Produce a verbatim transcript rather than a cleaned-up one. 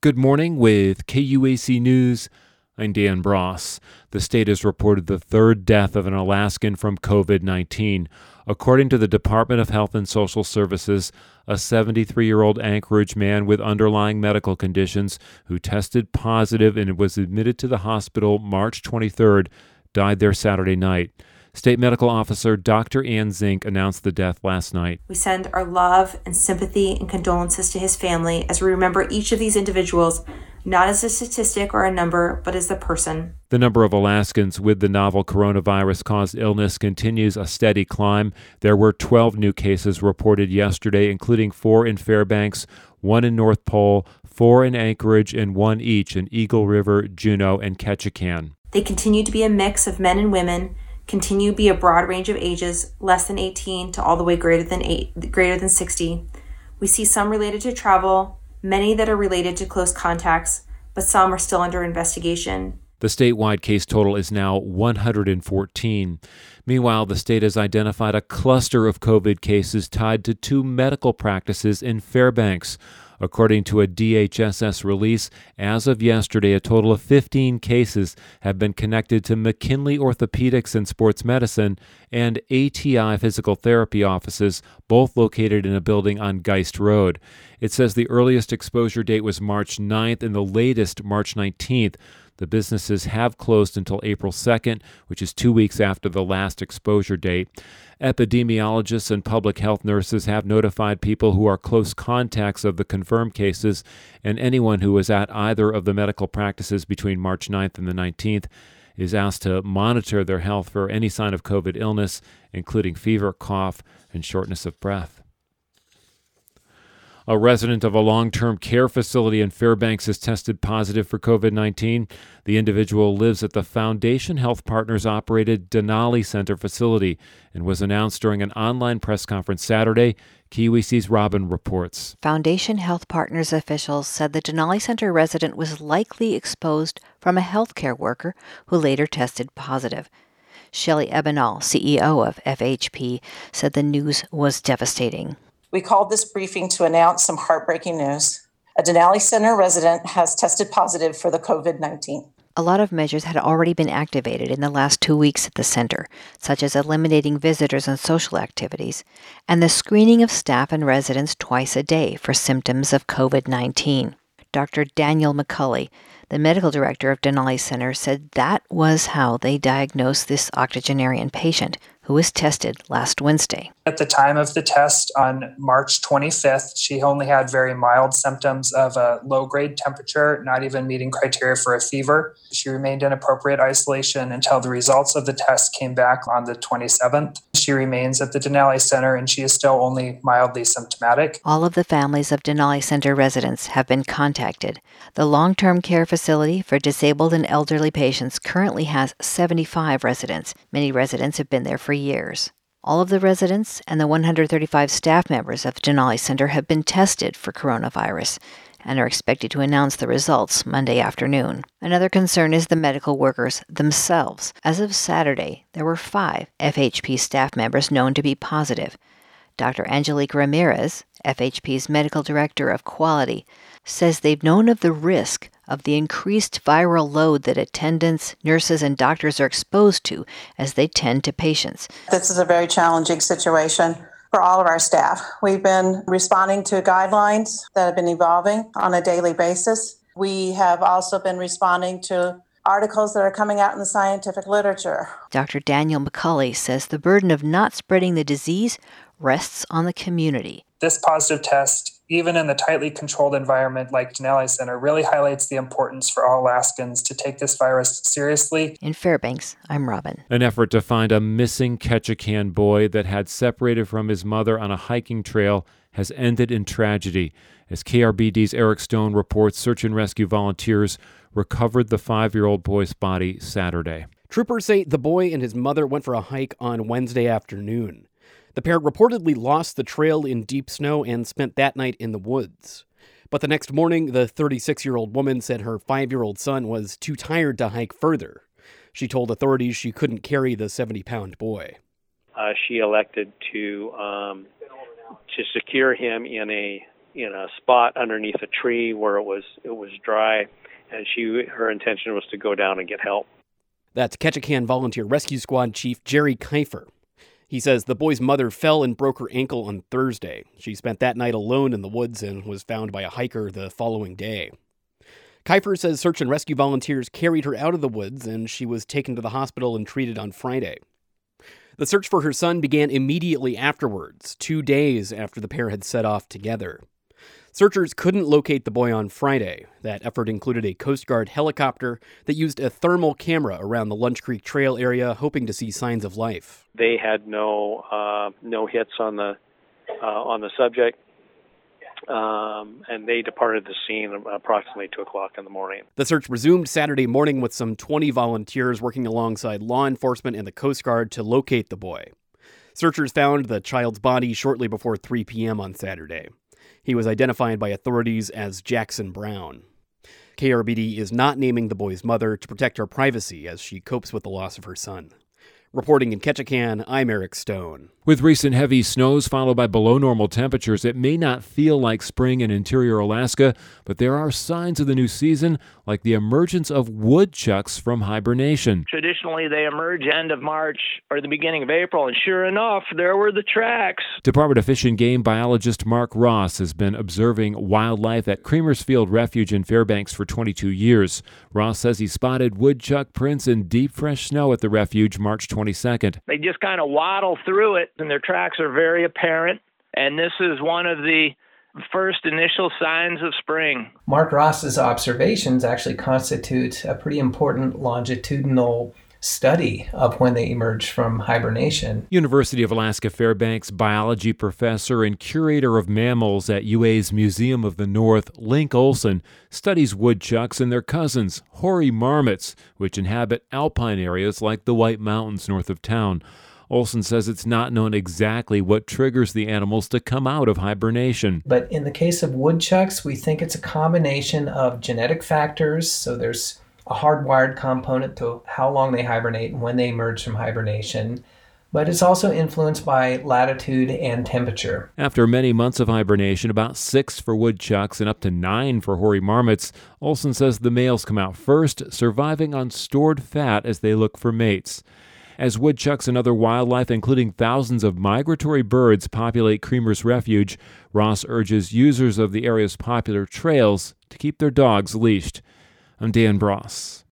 Good morning with K U A C News. I'm Dan Bross. The state has reported the third death of an Alaskan from covid nineteen. According to the Department of Health and Social Services, a seventy-three-year-old Anchorage man with underlying medical conditions who tested positive and was admitted to the hospital March twenty-third died there Saturday night. State Medical Officer Doctor Ann Zink announced the death last night. We send our love and sympathy and condolences to his family as we remember each of these individuals, not as a statistic or a number, but as a person. The number of Alaskans with the novel coronavirus-caused illness continues a steady climb. There were twelve new cases reported yesterday, including four in Fairbanks, one in North Pole, four in Anchorage, and one each in Eagle River, Juneau, and Ketchikan. They continue to be a mix of men and women, continue to be a broad range of ages, less than eighteen to all the way greater than eight, greater than sixty. We see some related to travel, many that are related to close contacts, but some are still under investigation. The statewide case total is now one hundred fourteen. Meanwhile, the state has identified a cluster of COVID cases tied to two medical practices in Fairbanks. According to a D H S S release, as of yesterday, a total of fifteen cases have been connected to McKinley Orthopedics and Sports Medicine and A T I Physical Therapy offices, both located in a building on Geist Road. It says the earliest exposure date was March ninth and the latest March nineteenth. The businesses have closed until April second, which is two weeks after the last exposure date. Epidemiologists and public health nurses have notified people who are close contacts of the confirmed cases, and anyone who was at either of the medical practices between March ninth and the nineteenth is asked to monitor their health for any sign of COVID illness, including fever, cough, and shortness of breath. A resident of a long-term care facility in Fairbanks has tested positive for COVID nineteen. The individual lives at the Foundation Health Partners-operated Denali Center facility and was announced during an online press conference Saturday. K U A C's Robin reports. Foundation Health Partners officials said the Denali Center resident was likely exposed from a healthcare worker who later tested positive. Shelley Ebenall, C E O of F H P, said the news was devastating. We called this briefing to announce some heartbreaking news. A Denali Center resident has tested positive for the COVID nineteen. A lot of measures had already been activated in the last two weeks at the center, such as eliminating visitors and social activities, and the screening of staff and residents twice a day for symptoms of COVID nineteen. Doctor Daniel McCulley, the medical director of Denali Center, said that was how they diagnosed this octogenarian patient who was tested last Wednesday. At the time of the test on March twenty-fifth, she only had very mild symptoms of a low-grade temperature, not even meeting criteria for a fever. She remained in appropriate isolation until the results of the test came back on the twenty-seventh. She remains at the Denali Center, and she is still only mildly symptomatic. All of the families of Denali Center residents have been contacted. The long-term care facility for disabled and elderly patients currently has seventy-five residents. Many residents have been there for years. All of the residents and the one hundred thirty-five staff members of Denali Center have been tested for coronavirus and are expected to announce the results Monday afternoon. Another concern is the medical workers themselves. As of Saturday, there were five F H P staff members known to be positive. Doctor Angelique Ramirez, F H P's medical director of quality, says they've known of the risk of the increased viral load that attendants, nurses, and doctors are exposed to as they tend to patients. This is a very challenging situation for all of our staff. We've been responding to guidelines that have been evolving on a daily basis. We have also been responding to articles that are coming out in the scientific literature. Doctor Daniel McCulley says the burden of not spreading the disease rests on the community. This positive test, even in the tightly controlled environment like Denali Center, really highlights the importance for all Alaskans to take this virus seriously. In Fairbanks, I'm Robin. An effort to find a missing Ketchikan boy that had separated from his mother on a hiking trail has ended in tragedy. As K R B D's Eric Stone reports, search and rescue volunteers recovered the five-year-old boy's body Saturday. Troopers say the boy and his mother went for a hike on Wednesday afternoon. The pair reportedly lost the trail in deep snow and spent that night in the woods. But the next morning, the thirty-six-year-old woman said her five-year-old son was too tired to hike further. She told authorities she couldn't carry the seventy-pound boy. Uh, she elected to um, to secure him in a in a spot underneath a tree where it was it was dry, and she her intention was to go down and get help. That's Ketchikan Volunteer Rescue Squad Chief Jerry Kiefer. He says the boy's mother fell and broke her ankle on Thursday. She spent that night alone in the woods and was found by a hiker the following day. Kiefer says search and rescue volunteers carried her out of the woods and she was taken to the hospital and treated on Friday. The search for her son began immediately afterwards, two days after the pair had set off together. Searchers couldn't locate the boy on Friday. That effort included a Coast Guard helicopter that used a thermal camera around the Lunch Creek Trail area, hoping to see signs of life. They had no uh, no hits on the uh, on the subject, um, and they departed the scene approximately two o'clock in the morning. The search resumed Saturday morning with some twenty volunteers working alongside law enforcement and the Coast Guard to locate the boy. Searchers found the child's body shortly before three p.m. on Saturday. He was identified by authorities as Jackson Brown. K R B D is not naming the boy's mother to protect her privacy as she copes with the loss of her son. Reporting in Ketchikan, I'm Eric Stone. With recent heavy snows followed by below normal temperatures, it may not feel like spring in interior Alaska, but there are signs of the new season, like the emergence of woodchucks from hibernation. Traditionally, they emerge end of March or the beginning of April, and sure enough, there were the tracks. Department of Fish and Game biologist Mark Ross has been observing wildlife at Creamers Field Refuge in Fairbanks for twenty-two years. Ross says he spotted woodchuck prints in deep, fresh snow at the refuge March twenty-second. They just kind of waddle through it, and their tracks are very apparent, and this is one of the first initial signs of spring. Mark Ross's observations actually constitute a pretty important longitudinal study of when they emerge from hibernation. University of Alaska Fairbanks biology professor and curator of mammals at U A's Museum of the North, Link Olson, studies woodchucks and their cousins, hoary marmots, which inhabit alpine areas like the White Mountains north of town. Olson says it's not known exactly what triggers the animals to come out of hibernation. But in the case of woodchucks, we think it's a combination of genetic factors. So there's a hardwired component to how long they hibernate and when they emerge from hibernation. But it's also influenced by latitude and temperature. After many months of hibernation, about six for woodchucks and up to nine for hoary marmots, Olson says the males come out first, surviving on stored fat as they look for mates. As woodchucks and other wildlife, including thousands of migratory birds, populate Creamers Refuge, Ross urges users of the area's popular trails to keep their dogs leashed. I'm Dan Bross.